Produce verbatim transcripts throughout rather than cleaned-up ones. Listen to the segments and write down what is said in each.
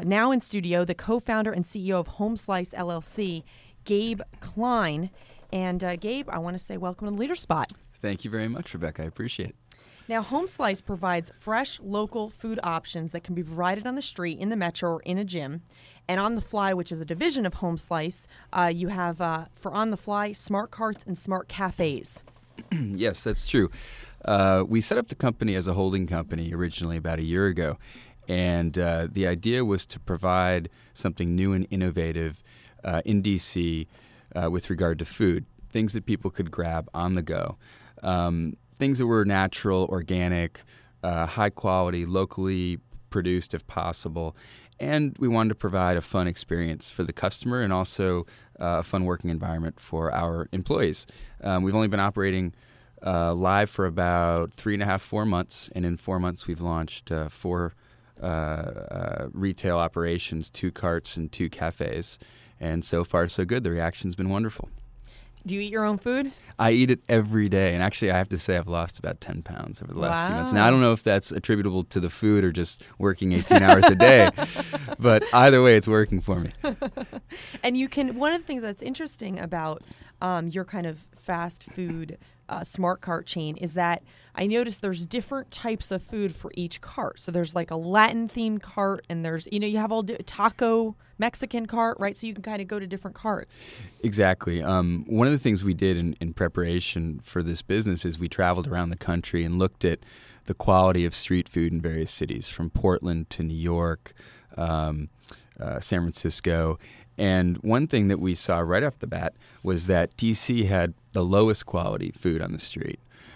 Now in studio, the co-founder and C E O of HomeSlice L L C, Gabe Klein. And uh, Gabe, I want to say welcome to the Leader Spot. Thank you very much, Rebecca. I appreciate it. Now, HomeSlice provides fresh, local food options that can be provided on the street, in the metro, or in a gym. And On the Fly, which is a division of HomeSlice, uh, you have, uh, for On the Fly, smart carts and smart cafes. Yes, that's true. Uh, we set up the company as a holding company originally about a year ago. And uh, the idea was to provide something new and innovative uh, in D C uh, with regard to food, things that people could grab on the go. Um, Things that were natural, organic, uh, high quality, locally produced if possible. And we wanted to provide a fun experience for the customer and also uh, a fun working environment for our employees. Um, we've only been operating uh, live for about three and a half, four months. And in four months, we've launched uh, four uh, uh, retail operations, two carts and two cafes. And so far, so good. The reaction's been wonderful. Do you eat your own food? I eat it every day. And actually, I have to say I've lost about ten pounds over the last wow. few months. Now, I don't know if that's attributable to the food or just working eighteen hours a day. But either way, it's working for me. And you can, one of the things that's interesting about um, your kind of fast food uh, smart cart chain is that I noticed there's different types of food for each cart. So there's like a Latin themed cart, and there's, you know, you have all di- taco Mexican cart, right? So you can kind of go to different carts. Exactly. Um, one of the things we did in, in preparation for this business is we traveled around the country and looked at the quality of street food in various cities, from Portland to New York, um, uh, San Francisco. And one thing that we saw right off the bat was that D C had the lowest quality food on the street.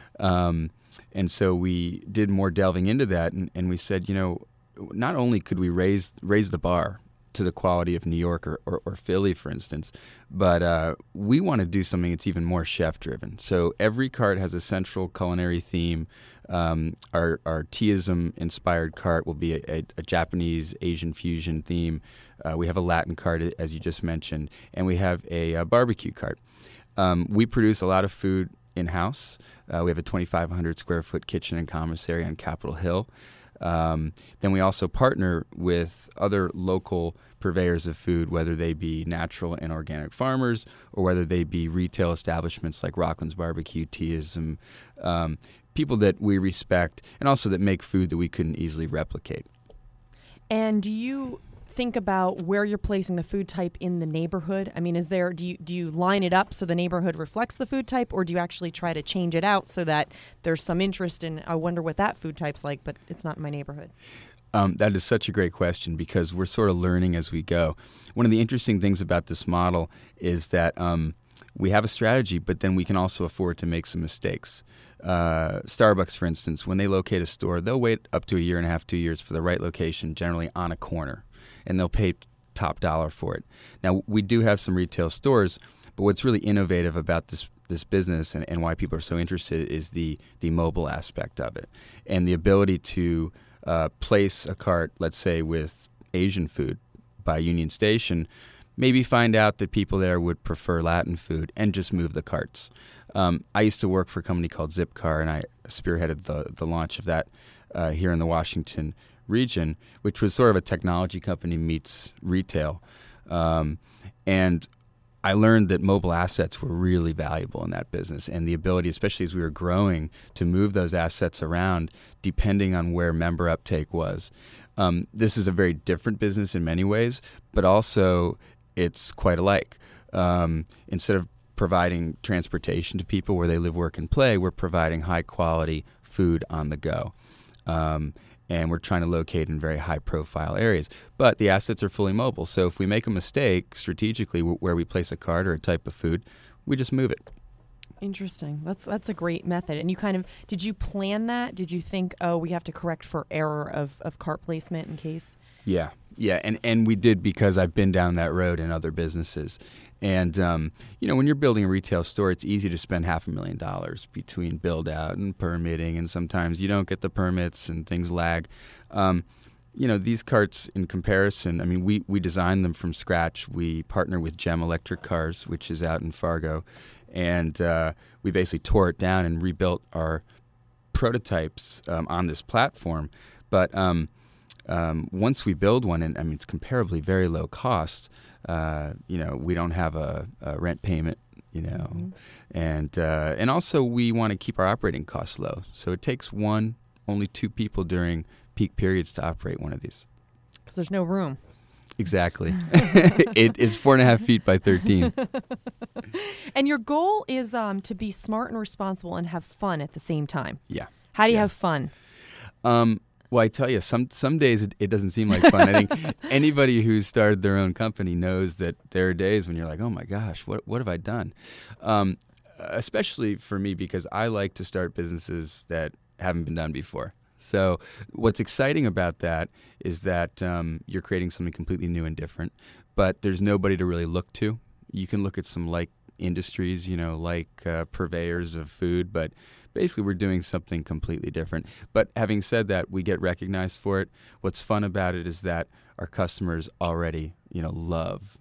Um, and so we did more delving into that, and, and we said, you know, not only could we raise raise the bar to the quality of New York or, or, or Philly, for instance, but uh, we want to do something that's even more chef-driven. So every cart has a central culinary theme. Um, our our Teaism-inspired cart will be a, a, a Japanese Asian fusion theme. Uh, we have a Latin cart, as you just mentioned, and we have a, a barbecue cart. Um, we produce a lot of food in-house. Uh, we have a twenty-five hundred square foot kitchen and commissary on Capitol Hill. Um, then we also partner with other local purveyors of food, whether they be natural and organic farmers or whether they be retail establishments like Rockland's Barbecue, Teaism, um, people that we respect and also that make food that we couldn't easily replicate. And do you think about where you're placing the food type in the neighborhood? I mean, is there, do you do you line it up so the neighborhood reflects the food type, or do you actually try to change it out so that there's some interest in, I wonder what that food type's like, but it's not in my neighborhood? Um, that is such a great question because we're sort of learning as we go. One of the interesting things about this model is that um, we have a strategy, but then we can also afford to make some mistakes. Uh, Starbucks, for instance, when they locate a store, they'll wait up to a year and a half, two years for the right location, generally on a corner, and they'll pay top dollar for it. Now, we do have some retail stores, but what's really innovative about this this business and, and why people are so interested is the the mobile aspect of it and the ability to uh, place a cart, let's say, with Asian food by Union Station, maybe find out that people there would prefer Latin food and just move the carts. Um, I used to work for a company called Zipcar, and I spearheaded the, the launch of that uh, here in the Washington region, which was sort of a technology company meets retail. Um, and I learned that mobile assets were really valuable in that business, and the ability, especially as we were growing, to move those assets around depending on where member uptake was. Um, this is a very different business in many ways, but also it's quite alike. Um, instead of providing transportation to people where they live, work, and play, we're providing high-quality food on the go. Um, and we're trying to locate in very high-profile areas. But the assets are fully mobile, so if we make a mistake strategically w- where we place a cart or a type of food, we just move it. Interesting. That's that's a great method. And you kind of, did you plan that? Did you think, oh, we have to correct for error of, of cart placement in case? Yeah, yeah, and, and we did because I've been down that road in other businesses. And, um, you know, when you're building a retail store, it's easy to spend half a million dollars between build-out and permitting, and sometimes you don't get the permits and things lag. Um, you know, these carts in comparison, I mean, we, we designed them from scratch. We partner with Gem Electric Cars, which is out in Fargo, and uh, we basically tore it down and rebuilt our prototypes um, on this platform. But um, um, once we build one, and I mean it's comparably very low cost. Uh, you know, we don't have a, a rent payment. You know, mm-hmm. and uh, and also we want to keep our operating costs low. So it takes one, only two people during peak periods to operate one of these. Because there's no room. Exactly. it, it's four and a half feet by thirteen. And your goal is um, to be smart and responsible and have fun at the same time. Yeah. How do you yeah. have fun? Um, well, I tell you, some some days it, it doesn't seem like fun. I think anybody who's started their own company knows that there are days when you're like, oh my gosh, what what have I done? Um, especially for me, because I like to start businesses that haven't been done before. So what's exciting about that is that um, you're creating something completely new and different, but there's nobody to really look to. You can look at some like industries, you know, like uh, purveyors of food, but basically we're doing something completely different. But having said that, we get recognized for it. What's fun about it is that our customers already, you know, love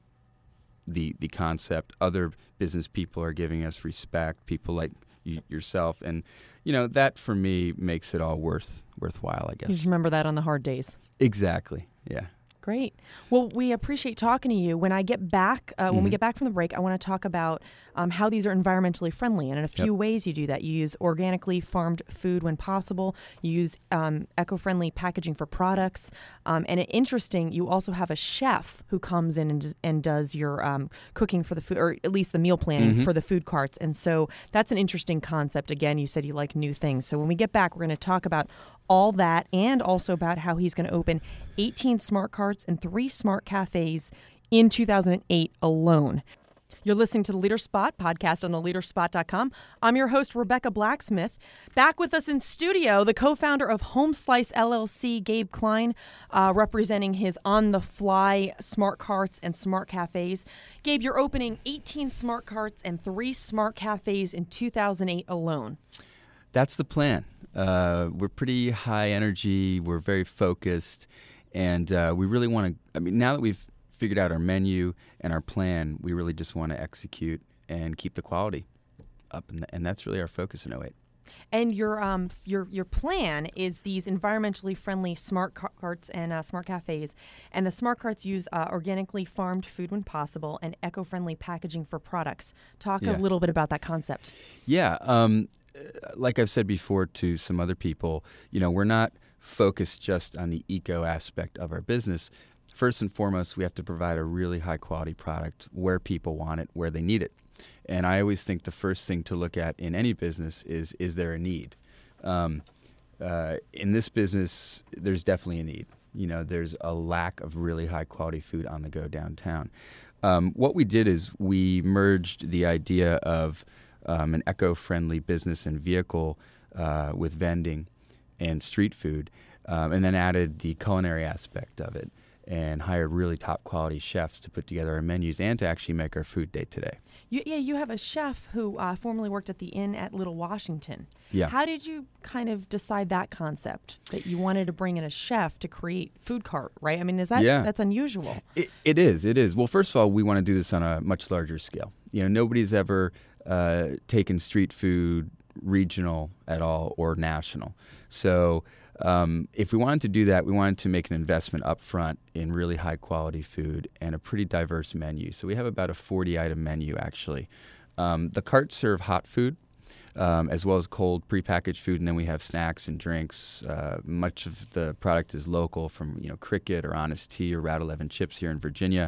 the the concept. Other business people are giving us respect, people like you, yourself, and you know, that for me makes it all worth worthwhile, I guess. You just remember that on the hard days. Exactly. Yeah. Great. Well, we appreciate talking to you. When I get back, uh, mm-hmm. when we get back from the break, I want to talk about um, how these are environmentally friendly, and in a few yep. ways you do that. You use organically farmed food when possible. You use um, eco-friendly packaging for products, um, and it, interesting. You also have a chef who comes in and, does, and does your um, cooking for the food, or at least the meal planning mm-hmm. for the food carts. And so that's an interesting concept. Again, you said you like new things. So when we get back, we're going to talk about all that, and also about how he's going to open eighteen smart carts and three smart cafes in two thousand eight alone. You're listening to the Leader Spot podcast on the leader spot dot com. I'm your host, Rebecca Blacksmith. Back with us in studio, the co-founder of Home Slice L L C, Gabe Klein, uh, representing his on-the-fly smart carts and smart cafes. Gabe, you're opening eighteen smart carts and three smart cafes in two thousand eight alone. That's the plan. Uh, we're pretty high energy. We're very focused. And uh, we really want to, I mean, now that we've figured out our menu and our plan, we really just want to execute and keep the quality up. And, th- and that's really our focus in oh eight. And your um your your plan is these environmentally friendly smart car- carts and uh, smart cafes. And the smart carts use uh, organically farmed food when possible and eco-friendly packaging for products. Talk yeah. a little bit about that concept. Yeah. Um, like I've said before to some other people, you know, we're not focused just on the eco aspect of our business. First and foremost, we have to provide a really high quality product where people want it, where they need it. And I always think the first thing to look at in any business is, is there a need? Um, uh, in this business, there's definitely a need. You know, there's a lack of really high quality food on the go downtown. Um, what we did is we merged the idea of um, an eco-friendly business and vehicle uh, with vending and street food, um, and then added the culinary aspect of it, and hired really top quality chefs to put together our menus and to actually make our food day today. You, yeah, you have a chef who uh, formerly worked at the Inn at Little Washington. Yeah. How did you kind of decide that concept, that you wanted to bring in a chef to create food cart, right? I mean, is that yeah. that's unusual? It, it is. It is. Well, first of all, we want to do this on a much larger scale. You know, nobody's ever uh, taken street food regional at all or national. So um, if we wanted to do that, we wanted to make an investment up front in really high quality food and a pretty diverse menu. So we have about a forty item menu actually. Um, the carts serve hot food um, as well as cold prepackaged food, and then we have snacks and drinks. Uh, much of the product is local from, you know, Cricket or Honest Tea or Route eleven Chips here in Virginia.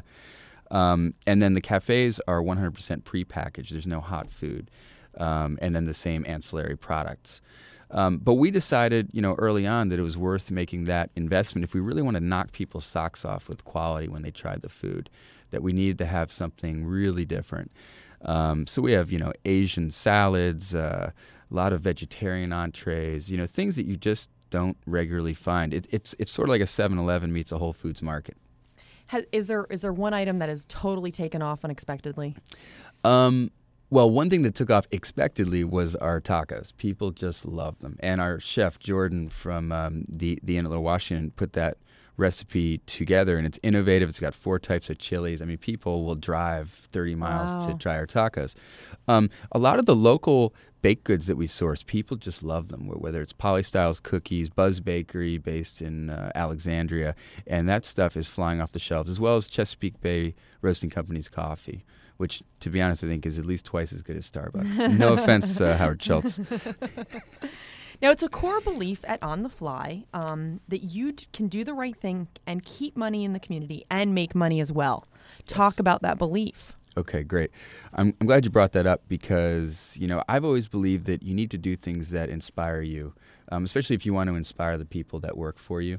Um, and then the cafes are one hundred percent prepackaged. There's no hot food. Um, and then the same ancillary products. Um, but we decided, you know, early on that it was worth making that investment if we really want to knock people's socks off with quality when they tried the food, that we needed to have something really different. Um, so we have, you know, Asian salads, uh, a lot of vegetarian entrees, you know, things that you just don't regularly find. It, it's it's sort of like a seven eleven meets a Whole Foods market. Has, is there is there one item that has totally taken off unexpectedly? Um. Well, one thing that took off expectedly was our tacos. People just loved them. And our chef, Jordan, from um, the, the Inn at Little Washington, put that recipe together, and it's innovative. It's got four types of chilies. I mean, people will drive thirty miles Wow. to try our tacos. Um, a lot of the local baked goods that we source, people just love them, whether it's Polystyles Cookies, Buzz Bakery based in uh, Alexandria, and that stuff is flying off the shelves, as well as Chesapeake Bay Roasting Company's coffee, which, to be honest, I think is at least twice as good as Starbucks. No offense, uh, Howard Schultz. Now, it's a core belief at On the Fly um, that you d- can do the right thing and keep money in the community and make money as well. Talk Yes. about that belief. Okay, great. I'm, I'm glad you brought that up because, you know, I've always believed that you need to do things that inspire you, um, especially if you want to inspire the people that work for you.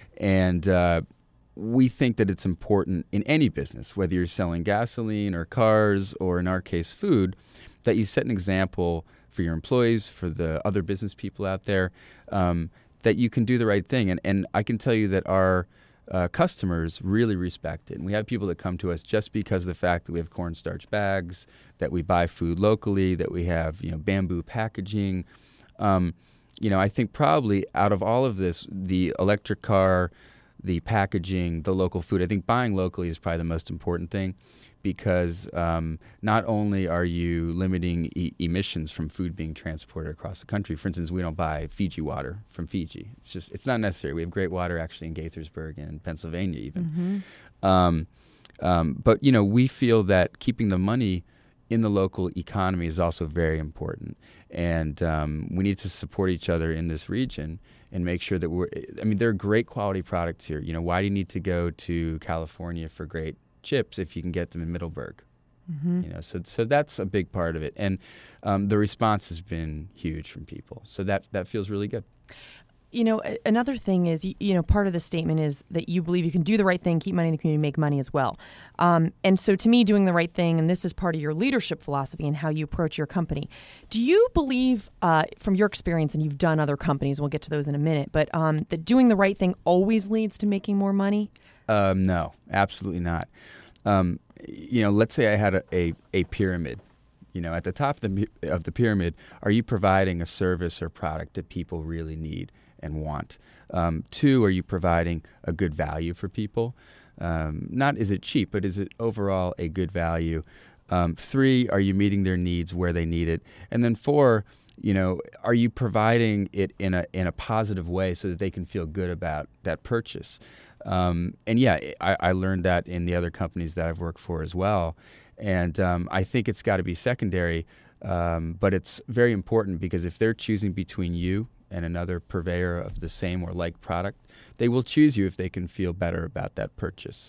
And uh, we think that it's important in any business, whether you're selling gasoline or cars or, in our case, food, that you set an example for your employees, for the other business people out there, um, that you can do the right thing. And, and I can tell you that our uh, customers really respect it. And we have people that come to us just because of the fact that we have cornstarch bags, that we buy food locally, that we have, you know, bamboo packaging. Um, you know, I think probably out of all of this, the electric car, the packaging, the local food, I think buying locally is probably the most important thing, because um, not only are you limiting e- emissions from food being transported across the country. For instance, we don't buy Fiji water from Fiji. It's just it's not necessary. We have great water actually in Gaithersburg and Pennsylvania even. Mm-hmm. Um, um, but you know, we feel that keeping the money in the local economy is also very important, and um, we need to support each other in this region and make sure that we're. I mean, there are great quality products here. You know, why do you need to go to California for great chips if you can get them in Middleburg? Mm-hmm. You know, so so that's a big part of it, and um, the response has been huge from people. So that that feels really good. You know, a- another thing is, you, you know, part of the statement is that you believe you can do the right thing, keep money in the community, make money as well. Um, and so to me, doing the right thing, and this is part of your leadership philosophy and how you approach your company. Do you believe, uh, from your experience, and you've done other companies, we'll get to those in a minute, but um, that doing the right thing always leads to making more money? Um, no, absolutely not. Um, you know, let's say I had a, a, a pyramid. You know, at the top of the of the pyramid, are you providing a service or product that people really need and want? Um, two, are you providing a good value for people? Um, not is it cheap, but is it overall a good value? Um, three, are you meeting their needs where they need it? And then four, you know, are you providing it in a in a positive way so that they can feel good about that purchase? Um, and yeah, I, I learned that in the other companies that I've worked for as well. And um, I think it's got to be secondary, um, but it's very important, because if they're choosing between you and another purveyor of the same or like product, they will choose you if they can feel better about that purchase.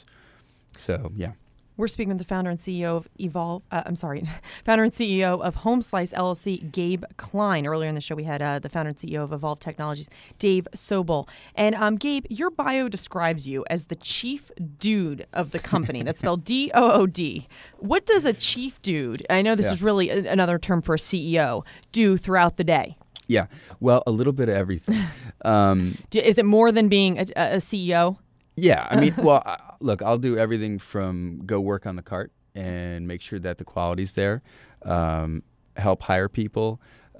So, yeah. We're speaking with the founder and C E O of Evolve. Uh, I'm sorry, founder and C E O of Home Slice L L C, Gabe Klein. Earlier in the show, we had uh, the founder and C E O of Evolve Technologies, Dave Sobel. And um, Gabe, your bio describes you as the chief dude of the company. That's spelled D O O D. What does a chief dude, I know this Yeah. is really a- another term for a C E O, do throughout the day? Yeah. Well, a little bit of everything. Um, Do, is it more than being a, a C E O? Yeah, I mean, well, I, look, I'll do everything from go work on the cart and make sure that the quality's there, um, help hire people,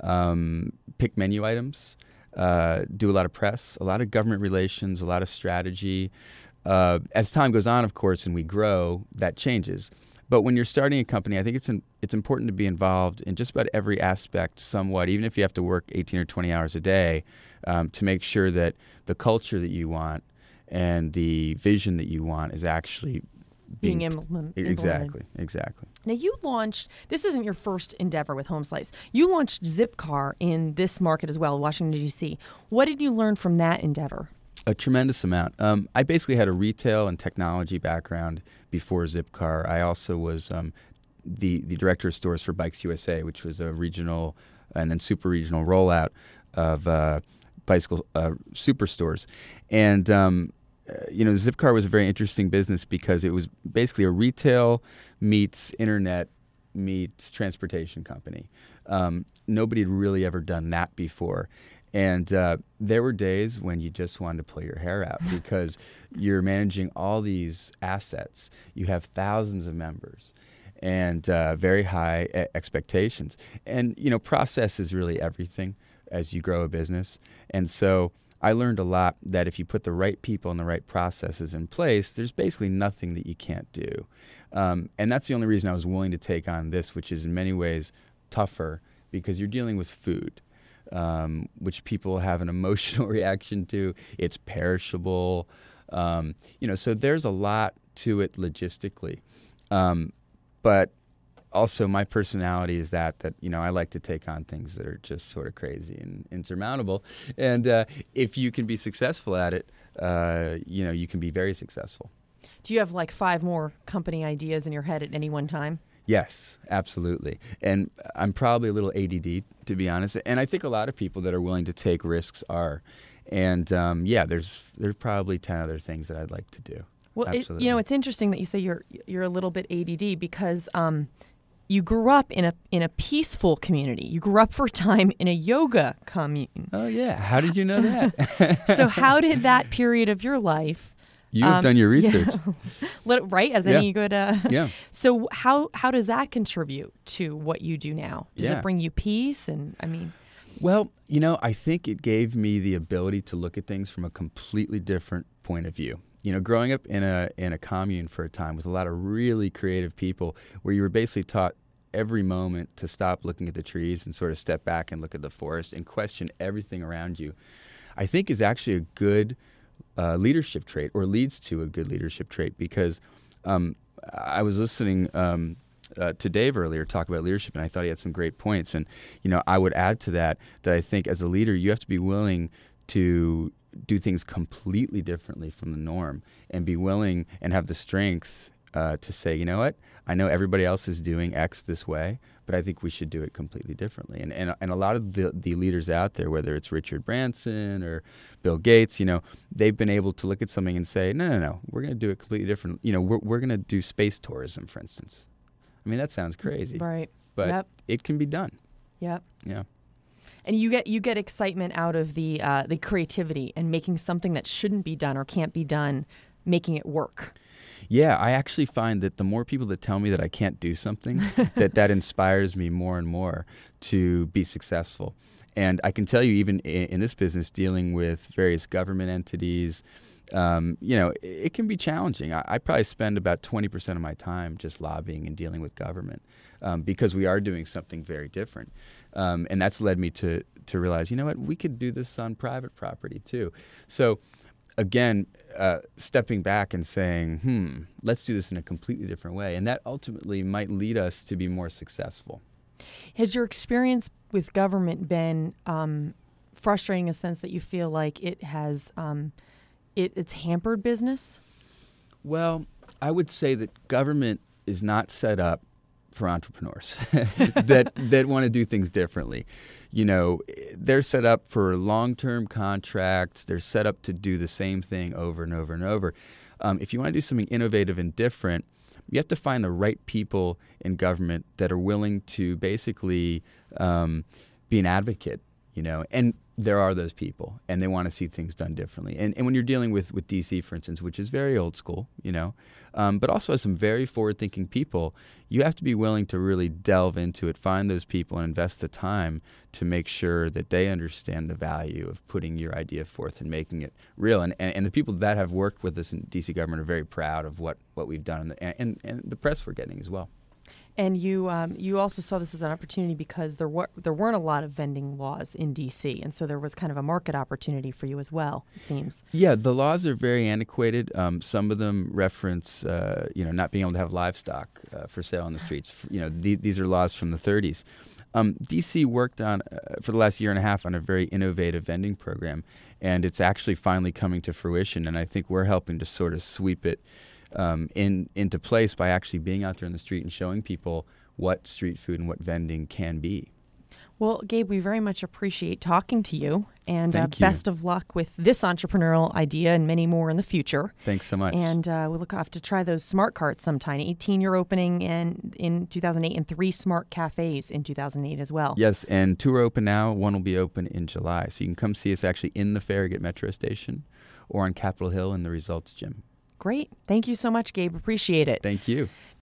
um, pick menu items, uh, do a lot of press, a lot of government relations, a lot of strategy. Uh, as time goes on, of course, and we grow, that changes. But when you're starting a company, I think it's in, it's important to be involved in just about every aspect somewhat, even if you have to work eighteen or twenty hours a day, um, to make sure that the culture that you want and the vision that you want is actually Being being, implement- exactly, implemented. exactly. Now, you launched, this isn't your first endeavor with Home Slice. You launched Zipcar in this market as well, Washington, D C. What did you learn from that endeavor? A tremendous amount. Um, I basically had a retail and technology background before Zipcar. I also was um, the the director of stores for Bikes U S A, which was a regional and then super regional rollout of uh, bicycle uh, superstores. And um, uh, you know, Zipcar was a very interesting business because it was basically a retail meets internet meets transportation company. Um, nobody had really ever done that before. And uh, there were days when you just wanted to pull your hair out because you're managing all these assets. You have thousands of members and uh, very high e- expectations. And, you know, process is really everything as you grow a business. And so I learned a lot that if you put the right people and the right processes in place, there's basically nothing that you can't do. Um, and that's the only reason I was willing to take on this, which is in many ways tougher because you're dealing with food, um, which people have an emotional reaction to. It's perishable. Um, you know, so there's a lot to it logistically. Um, but also my personality is that, that, you know, I like to take on things that are just sort of crazy and insurmountable. And uh, if you can be successful at it, uh, you know, you can be very successful. Do you have like five more company ideas in your head at any one time? Yes, absolutely. And I'm probably a little A D D, to be honest. And I think a lot of people that are willing to take risks are. And um, yeah, there's there's probably ten other things that I'd like to do. Well, it, you know, it's interesting that you say you're you're a little bit A D D because um, you grew up in a in a peaceful community. You grew up for a time in a yoga commune. Oh yeah, how did you know that? So how did that period of your life? You have um, done your research, yeah. Right? As yeah. any good. Uh, yeah. So how how does that contribute to what you do now? Does yeah. it bring you peace? And I mean. Well, you know, I think it gave me the ability to look at things from a completely different point of view. You know, growing up in a in a commune for a time with a lot of really creative people where you were basically taught every moment to stop looking at the trees and sort of step back and look at the forest and question everything around you, I think is actually a good uh, leadership trait, or leads to a good leadership trait, because um, I was listening um, Uh, to Dave earlier talk about leadership, and I thought he had some great points. And, you know, I would add to that that I think as a leader, you have to be willing to do things completely differently from the norm and be willing and have the strength uh, to say, you know what, I know everybody else is doing X this way, but I think we should do it completely differently. And and, and a lot of the, the leaders out there, whether it's Richard Branson or Bill Gates, you know, they've been able to look at something and say, no, no, no, we're going to do it completely different. You know, we're, we're going to do space tourism, for instance. I mean, that sounds crazy, right? But yep. it can be done. Yep. Yeah. And you get you get excitement out of the uh, the creativity and making something that shouldn't be done or can't be done, making it work. Yeah, I actually find that the more people that tell me that I can't do something, that that inspires me more and more to be successful. And I can tell you, even in, in this business, dealing with various government entities, Um, you know, it, it can be challenging. I, I probably spend about twenty percent of my time just lobbying and dealing with government um, because we are doing something very different. Um, and that's led me to, to realize, you know what, we could do this on private property too. So again, uh, stepping back and saying, hmm, let's do this in a completely different way. And that ultimately might lead us to be more successful. Has your experience with government been um, frustrating in a sense that you feel like it has um, It, it's hampered business? Well, I would say that government is not set up for entrepreneurs that that want to do things differently. You know, they're set up for long-term contracts. They're set up to do the same thing over and over and over. Um, if you want to do something innovative and different, you have to find the right people in government that are willing to basically um, be an advocate, you know, and there are those people, and they want to see things done differently. And, and when you're dealing with, with D C, for instance, which is very old school, you know, um, but also has some very forward-thinking people, you have to be willing to really delve into it, find those people, and invest the time to make sure that they understand the value of putting your idea forth and making it real. And, and, and the people that have worked with us in D C government are very proud of what, what we've done, and the, and, and the press we're getting as well. And you um, you also saw this as an opportunity because there were there weren't a lot of vending laws in D C, and so there was kind of a market opportunity for you as well, it seems. Yeah, the laws are very antiquated. Um, some of them reference, uh, you know, not being able to have livestock uh, for sale on the streets. You know, th- these are laws from the thirties. Um, D C worked on uh, for the last year and a half on a very innovative vending program, and it's actually finally coming to fruition. And I think we're helping to sort of sweep it Um, in into place by actually being out there in the street and showing people what street food and what vending can be. Well, Gabe, we very much appreciate talking to you, and uh, Thank you. best of luck with this entrepreneurial idea and many more in the future. Thanks so much. And uh, we look off to try those smart carts sometime. eighteen you're opening in, in two thousand eight, and three smart cafes in two thousand eight as well. Yes, and two are open now. One will be open in July. So you can come see us actually in the Farragut Metro Station or on Capitol Hill in the Results Gym. Great. Thank you so much, Gabe. Appreciate it. Thank you.